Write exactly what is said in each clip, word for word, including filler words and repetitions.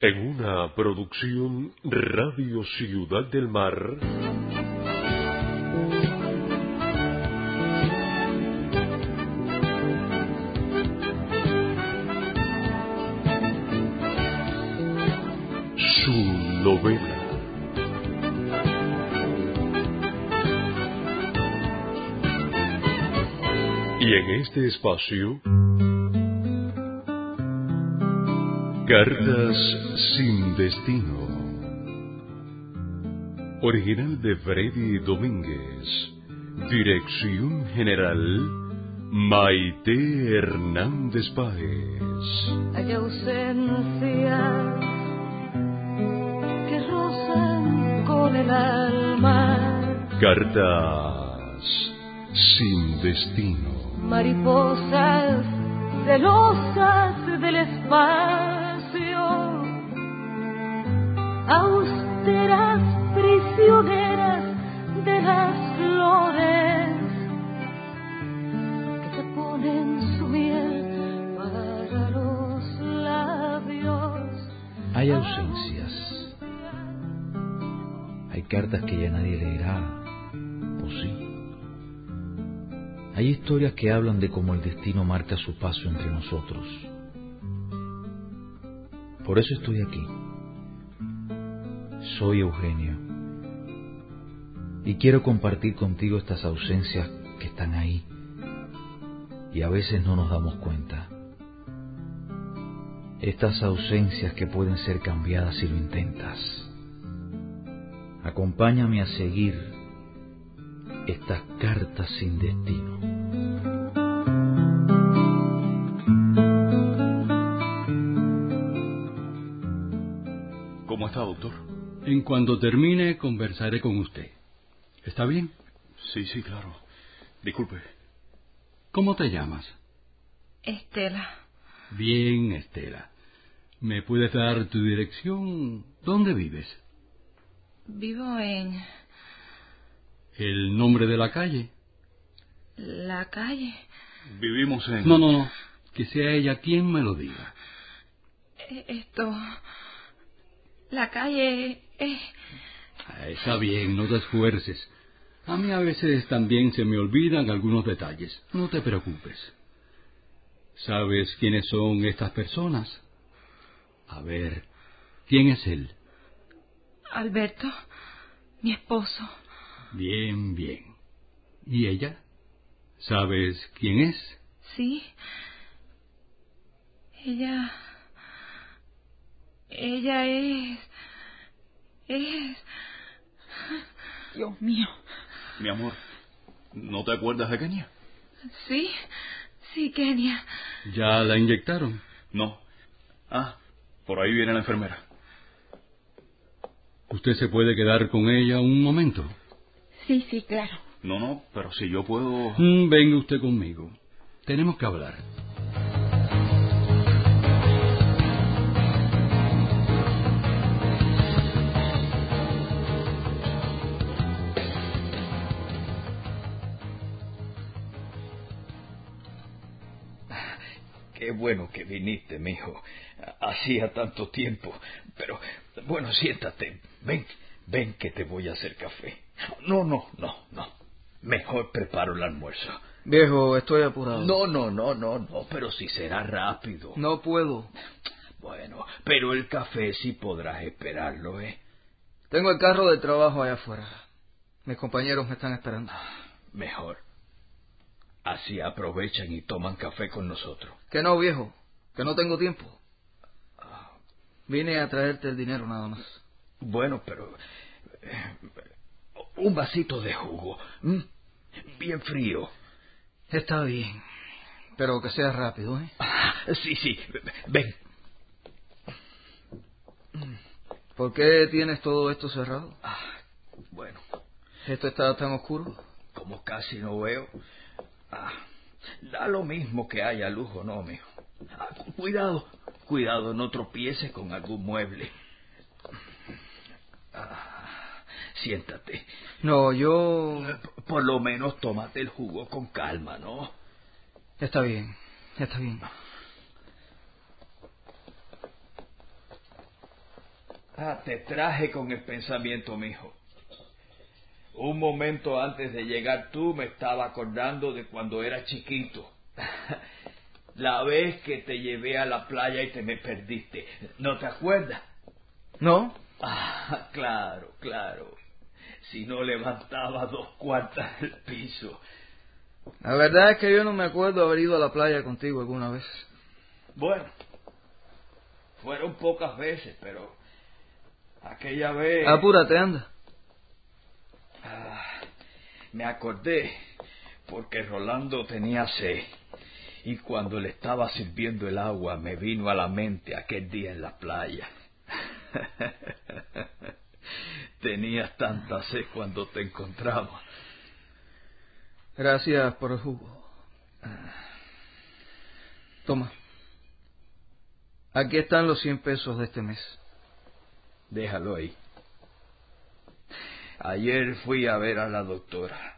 En una producción Radio Ciudad del Mar. Su novela. Y en este espacio, Cartas sin destino. Original de Freddy Domínguez. Dirección general, Maite Hernández Páez. Hay ausencias que rozan con el alma. Cartas sin destino. Mariposas celosas del espacio. Austeras prisioneras de las flores que te ponen su miel para los labios. Hay ausencias. Hay cartas que ya nadie leerá, ¿o sí? Hay historias que hablan de cómo el destino marca su paso entre nosotros. Por eso estoy aquí. Soy Eugenio y quiero compartir contigo estas ausencias que están ahí y a veces no nos damos cuenta. Estas ausencias que pueden ser cambiadas si lo intentas. Acompáñame a seguir estas cartas sin destino. ¿Cómo está, doctor? En cuanto termine, conversaré con usted. ¿Está bien? Sí, sí, claro. Disculpe. ¿Cómo te llamas? Estela. Bien, Estela. ¿Me puedes dar tu dirección? ¿Dónde vives? Vivo en... ¿El nombre de la calle? La calle. Vivimos en... No, no, no. Que sea ella quien me lo diga. Esto... La calle es... Ah, está bien, no te esfuerces. A mí a veces también se me olvidan algunos detalles. No te preocupes. ¿Sabes quiénes son estas personas? A ver, ¿quién es él? Alberto, mi esposo. Bien, bien. ¿Y ella? ¿Sabes quién es? Sí. Ella... Ella es... Es... Dios mío. Mi amor, ¿no te acuerdas de Kenia? Sí, sí, Kenia. ¿Ya la inyectaron? No. Ah, por ahí viene la enfermera. ¿Usted se puede quedar con ella un momento? Sí, sí, claro. No, no, pero si yo puedo... Mm, venga usted conmigo. Tenemos que hablar. Qué bueno que viniste, mijo. Hacía tanto tiempo. Pero, bueno, siéntate. Ven, ven que te voy a hacer café. No, no, no, no. Mejor preparo el almuerzo. Viejo, estoy apurado. No, no, no, no, no, pero si será rápido. No puedo. Bueno, pero el café sí podrás esperarlo, ¿eh? Tengo el carro del trabajo allá afuera. Mis compañeros me están esperando. Mejor. Así aprovechan y toman café con nosotros. Que no, viejo, que no tengo tiempo. Vine a traerte el dinero nada más. Bueno, pero... Eh, un vasito de jugo. ¿m? Bien frío. Está bien, pero que sea rápido, ¿eh? Ah, sí, sí, ven. ¿Por qué tienes todo esto cerrado? Ah, bueno. ¿Esto está tan oscuro? Como casi no veo... Ah, da lo mismo que haya luz o no, mijo. Ah, cuidado, cuidado, no tropieces con algún mueble. Ah, siéntate. No, yo... Por lo menos tómate el jugo con calma, ¿no? Está bien, está bien. Ah, te traje con el pensamiento, mijo. Un momento antes de llegar tú me estaba acordando de cuando era chiquito. La vez que te llevé a la playa y te me perdiste. ¿No te acuerdas? ¿No? Ah, claro, claro. Si no levantaba dos cuartas del piso. La verdad es que yo no me acuerdo haber ido a la playa contigo alguna vez. Bueno, fueron pocas veces, pero aquella vez... Apúrate, anda. Ah, me acordé porque Rolando tenía sed y cuando le estaba sirviendo el agua me vino a la mente aquel día en la playa. Tenías tanta sed cuando te encontramos. Gracias por el jugo. Toma. Aquí están los cien pesos de este mes. Déjalo ahí. Ayer fui a ver a la doctora.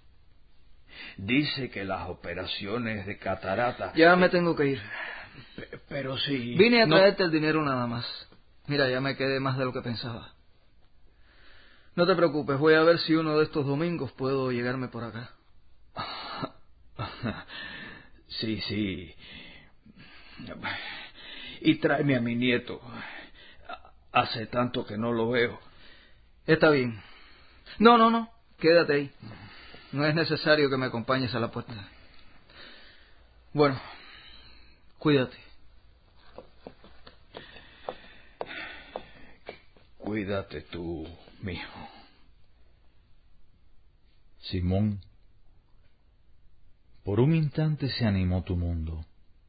Dice que las operaciones de catarata... Ya me tengo que ir. P- pero si... Vine a no... traerte el dinero nada más. Mira, ya me quedé más de lo que pensaba. No te preocupes, voy a ver si uno de estos domingos puedo llegarme por acá. Sí, sí. Y tráeme a mi nieto. Hace tanto que no lo veo. Está bien. No, no, no. Quédate ahí. No es necesario que me acompañes a la puerta. Bueno, cuídate. Cuídate tú, mijo. Simón, por un instante se animó tu mundo.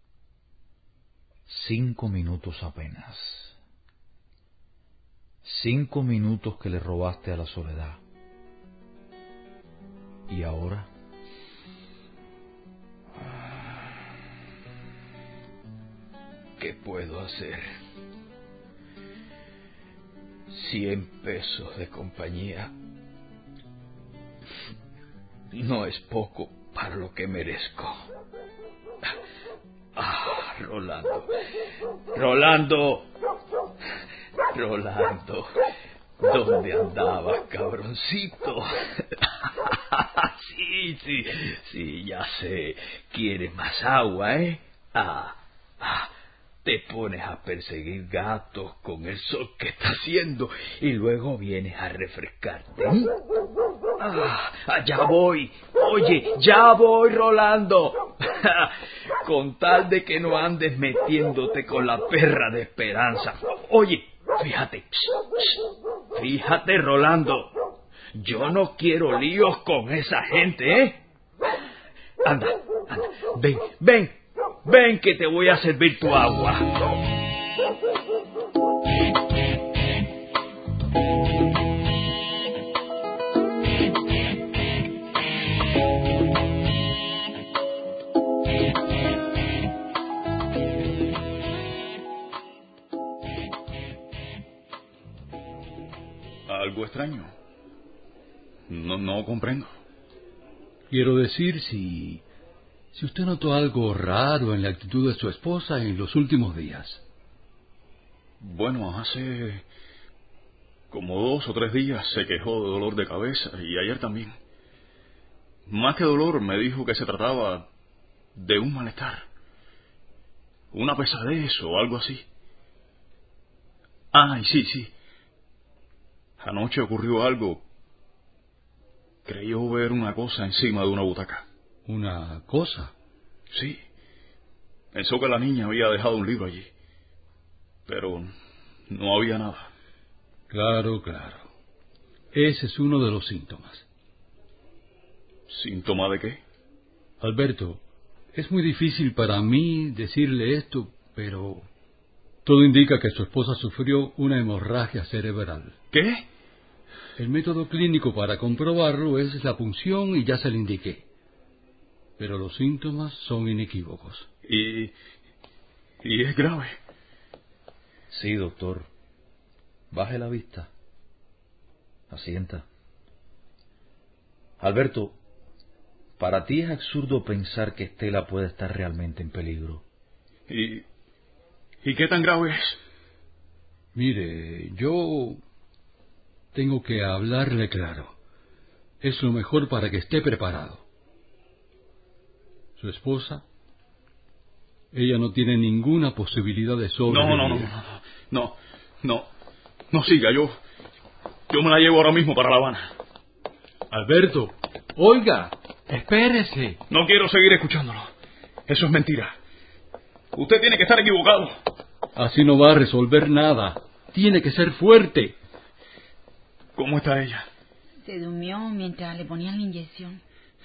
Cinco minutos apenas. Cinco minutos que le robaste a la soledad. ¿Y ahora? ¿Qué puedo hacer? Cien pesos de compañía no es poco para lo que merezco. Ah, Rolando. Rolando. Rolando. ¿Dónde andabas, cabroncito? Sí, sí, sí, ya sé. ¿Quieres más agua, eh? Ah, ah. Te pones a perseguir gatos con el sol que está haciendo y luego vienes a refrescarte. ¿Eh? Ah, ya voy. Oye, ya voy, Rolando. Con tal de que no andes metiéndote con la perra de Esperanza. Oye, fíjate. Fíjate, Rolando. Yo no quiero líos con esa gente, ¿eh? Anda, anda. Ven, ven. Ven que te voy a servir tu agua. Algo extraño. No, no comprendo. Quiero decir, si... si usted notó algo raro en la actitud de su esposa en los últimos días. Bueno, hace como dos o tres días se quejó de dolor de cabeza y ayer también. Más que dolor me dijo que se trataba de un malestar, una pesadez o algo así. Ah, y sí, sí. Anoche ocurrió algo. Creyó ver una cosa encima de una butaca. ¿Una cosa? Sí. Pensó que la niña había dejado un libro allí. Pero no había nada. Claro, claro. Ese es uno de los síntomas. ¿Síntoma de qué? Alberto, es muy difícil para mí decirle esto, pero todo indica que su esposa sufrió una hemorragia cerebral. ¿Qué? El método clínico para comprobarlo es la punción y ya se le indiqué. Pero los síntomas son inequívocos. Y... y es grave. Sí, doctor. Baje la vista. Asienta. Alberto, para ti es absurdo pensar que Estela puede estar realmente en peligro. ¿Y... y qué tan grave es? Mire, yo tengo que hablarle claro. Es lo mejor para que esté preparado. Su esposa, ella no tiene ninguna posibilidad de sobrevivir. No, no, no, no, no, no, no siga, yo, yo me la llevo ahora mismo para La Habana. Alberto, oiga, espérese. No quiero seguir escuchándolo. Eso es mentira. Usted tiene que estar equivocado. Así no va a resolver nada. Tiene que ser fuerte. ¿Cómo está ella? Se durmió mientras le ponían la inyección.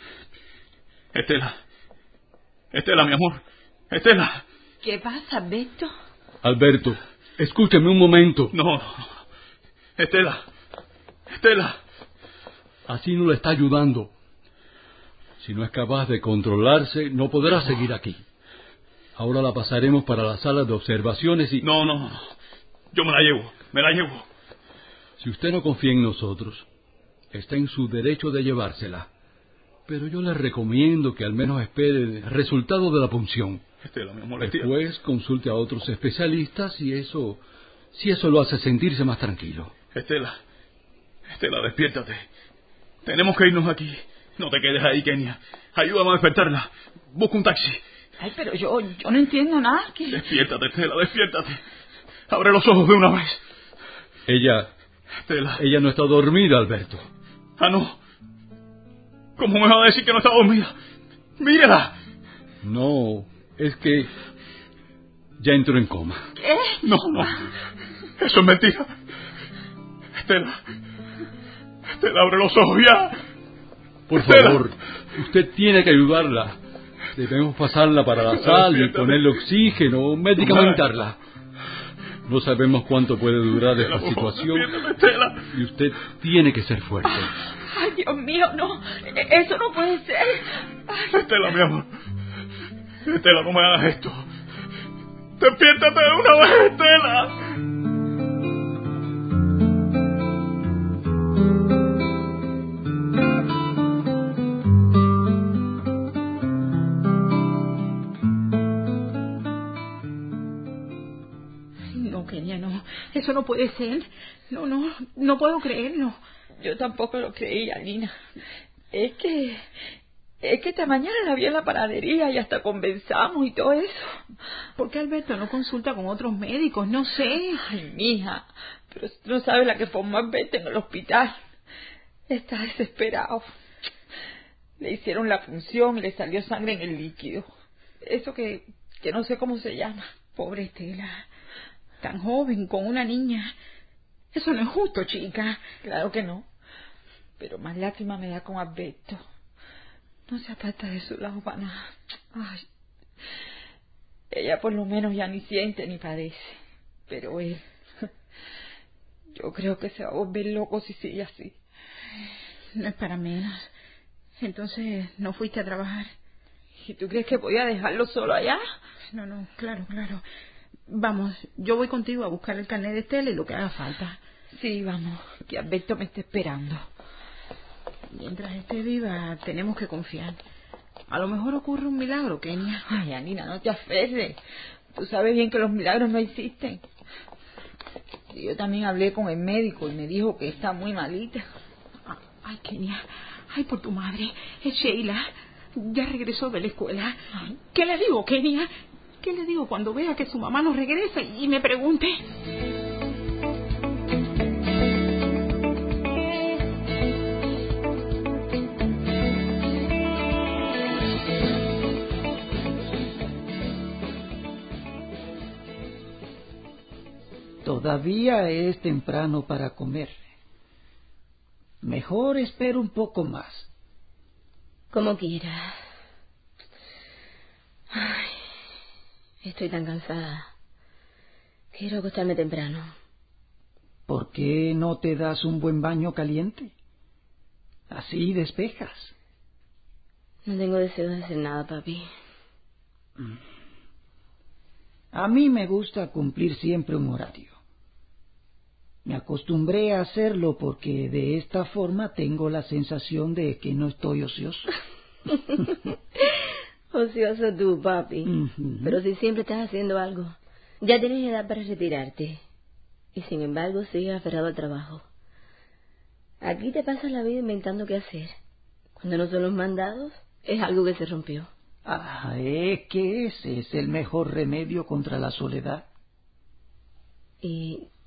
Estela. Estela, mi amor. Estela. ¿Qué pasa, Alberto? Alberto, escúcheme un momento. No, no, no. Estela. Estela. Así no le está ayudando. Si no es capaz de controlarse, no podrá seguir aquí. Ahora la pasaremos para la sala de observaciones y... No, no, no. Yo me la llevo. Me la llevo. Si usted no confía en nosotros, está en su derecho de llevársela. Pero yo le recomiendo que al menos espere el resultado de la punción. Estela, mi amor, Después consulte a otros especialistas y eso... si eso lo hace sentirse más tranquilo. Estela. Estela, despiértate. Tenemos que irnos aquí. No te quedes ahí, Kenia. Ayúdame a despertarla. Busca un taxi. Ay, pero yo, yo no entiendo nada. ¿Qué? Despiértate, Estela, despiértate. Abre los ojos de una vez. Ella... Estela. Ella no está dormida, Alberto. Ah, no. ¿Cómo me va a decir que no está dormida? ¡Mírala! No, es que... ya entró en coma. ¿Qué? No, no. Eso es mentira. Estela. Estela, abre los ojos ya. Por Estela. favor, usted tiene que ayudarla. Debemos pasarla para la sala y ponerle oxígeno, medicamentarla. No sabemos cuánto puede durar esta situación y usted tiene que ser fuerte. Ay, Dios mío, no. Eso no puede ser. Ay. Estela, mi amor. Estela, no me hagas esto. Despiértate de una vez, Estela. Kenia, no, eso no puede ser. No, no, no puedo creerlo. Yo tampoco lo creía, Lina. Es que... Es que esta mañana la vi en la panadería y hasta conversamos y todo eso. ¿Por qué Alberto no consulta con otros médicos? No sé. Ay, mija, pero no sabe la que formó Alberto en el hospital. Está desesperado. Le hicieron la punción y le salió sangre en el líquido. Eso que, que no sé cómo se llama. Pobre Estela. Tan joven, con una niña. Eso no es justo, chica. Claro que no. Pero más lástima me da con Alberto. No se aparta de su lado para nada. Ay. Ella por lo menos ya ni siente ni padece. Pero él... yo creo que se va a volver loco si sigue así. No es para menos. Entonces, ¿no fuiste a trabajar? ¿Y tú crees que voy a dejarlo solo allá? No, no, claro, claro. Vamos, yo voy contigo a buscar el carnet de Estela y lo que haga falta. Sí, vamos, que Alberto me está esperando. Mientras esté viva, tenemos que confiar. A lo mejor ocurre un milagro, Kenia. Ay, Anina, no te aferres. Tú sabes bien que los milagros no existen. Y yo también hablé con el médico y me dijo que está muy malita. Ay, Kenia, ay, por tu madre, es Sheila. Ya regresó de la escuela. Ay. ¿Qué le digo, Kenia? ¿Qué le digo cuando vea que su mamá no regresa y me pregunte? Todavía es temprano para comer. Mejor espero un poco más. Como quiera. Ay, estoy tan cansada. Quiero acostarme temprano. ¿Por qué no te das un buen baño caliente? Así despejas. No tengo deseo de hacer nada, papi. A mí me gusta cumplir siempre un horario. Me acostumbré a hacerlo porque de esta forma tengo la sensación de que no estoy ocioso. Ocioso tú, papi. Uh-huh. Pero si siempre estás haciendo algo. Ya tienes edad para retirarte. Y sin embargo sigues aferrado al trabajo. Aquí te pasas la vida inventando qué hacer. Cuando no son los mandados, es algo que se rompió. Ah, es que ese es el mejor remedio contra la soledad. Y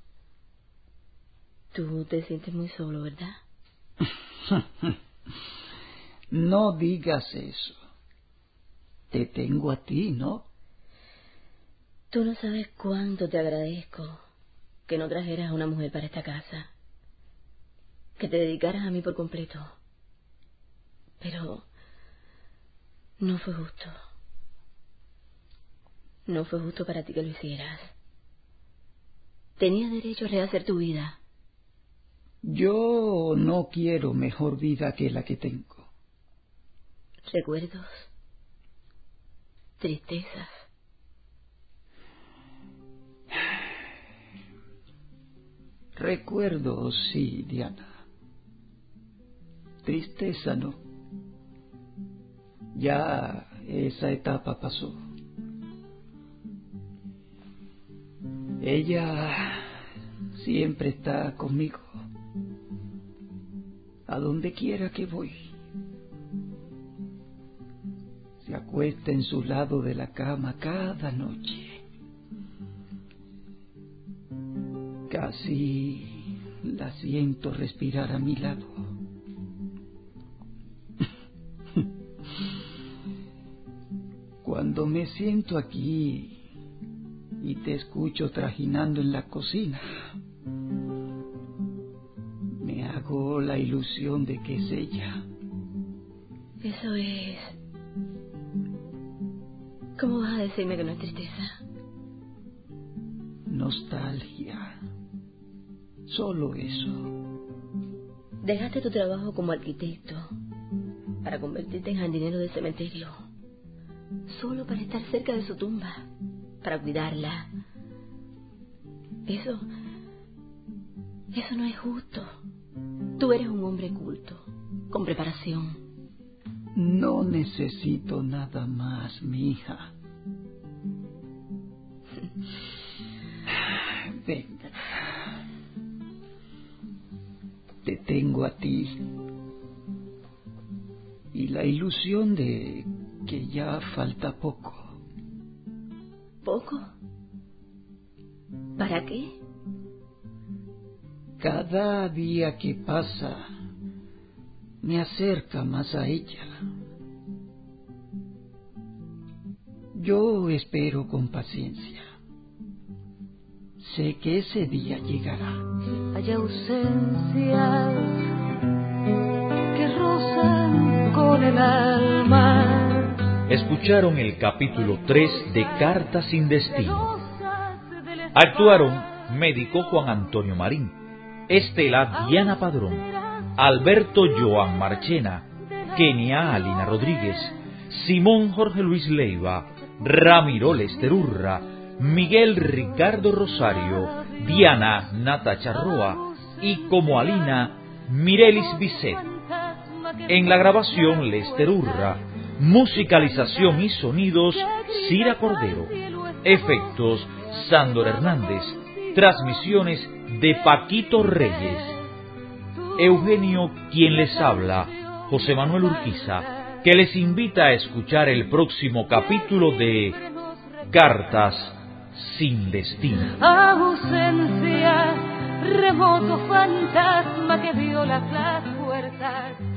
tú te sientes muy solo, ¿verdad? No digas eso. Te tengo a ti, ¿no? Tú no sabes cuánto te agradezco que no trajeras a una mujer para esta casa, que te dedicaras a mí por completo. Pero no fue justo. No fue justo para ti que lo hicieras. Tenías derecho a rehacer tu vida. Yo no quiero mejor vida que la que tengo. Recuerdos, tristezas. Recuerdos, sí, Diana. Tristeza no. Ya esa etapa pasó. Ella siempre está conmigo, a donde quiera que voy. Se acuesta en su lado de la cama cada noche. Casi la siento respirar a mi lado. Cuando me siento aquí y te escucho trajinando en la cocina, me hago la ilusión de que es ella. Eso es... ¿Cómo vas a decirme que no es tristeza? Nostalgia. Solo eso. Dejaste tu trabajo como arquitecto para convertirte en jardinero de cementerio, solo para estar cerca de su tumba, para cuidarla. Eso... Eso no es justo. Tú eres un hombre culto, con preparación. No necesito nada más, mi hija. Venga. Te tengo a ti. Y la ilusión de que ya falta poco. ¿Poco? ¿Para qué? Cada día que pasa me acerca más a ella. Yo espero con paciencia. Sé que ese día llegará. Hay ausencias que rozan con el alma. Escucharon el capítulo tres de Cartas sin Destino. Actuaron médico Juan Antonio Marín, Estela Diana Padrón, Alberto Joan Marchena, Kenia Alina Rodríguez, Simón Jorge Luis Leiva, Ramiro Lester Urra, Miguel Ricardo Rosario, Diana Natacha Roa y como Alina, Mirelis Bisset. En la grabación Lester Urra, musicalización y sonidos Cira Cordero, efectos Sándor Hernández, transmisiones de Paquito Reyes. Eugenio quien les habla, José Manuel Urquiza, que les invita a escuchar el próximo capítulo de Cartas sin Destino. Ausencia, remoto fantasma que viola las puertas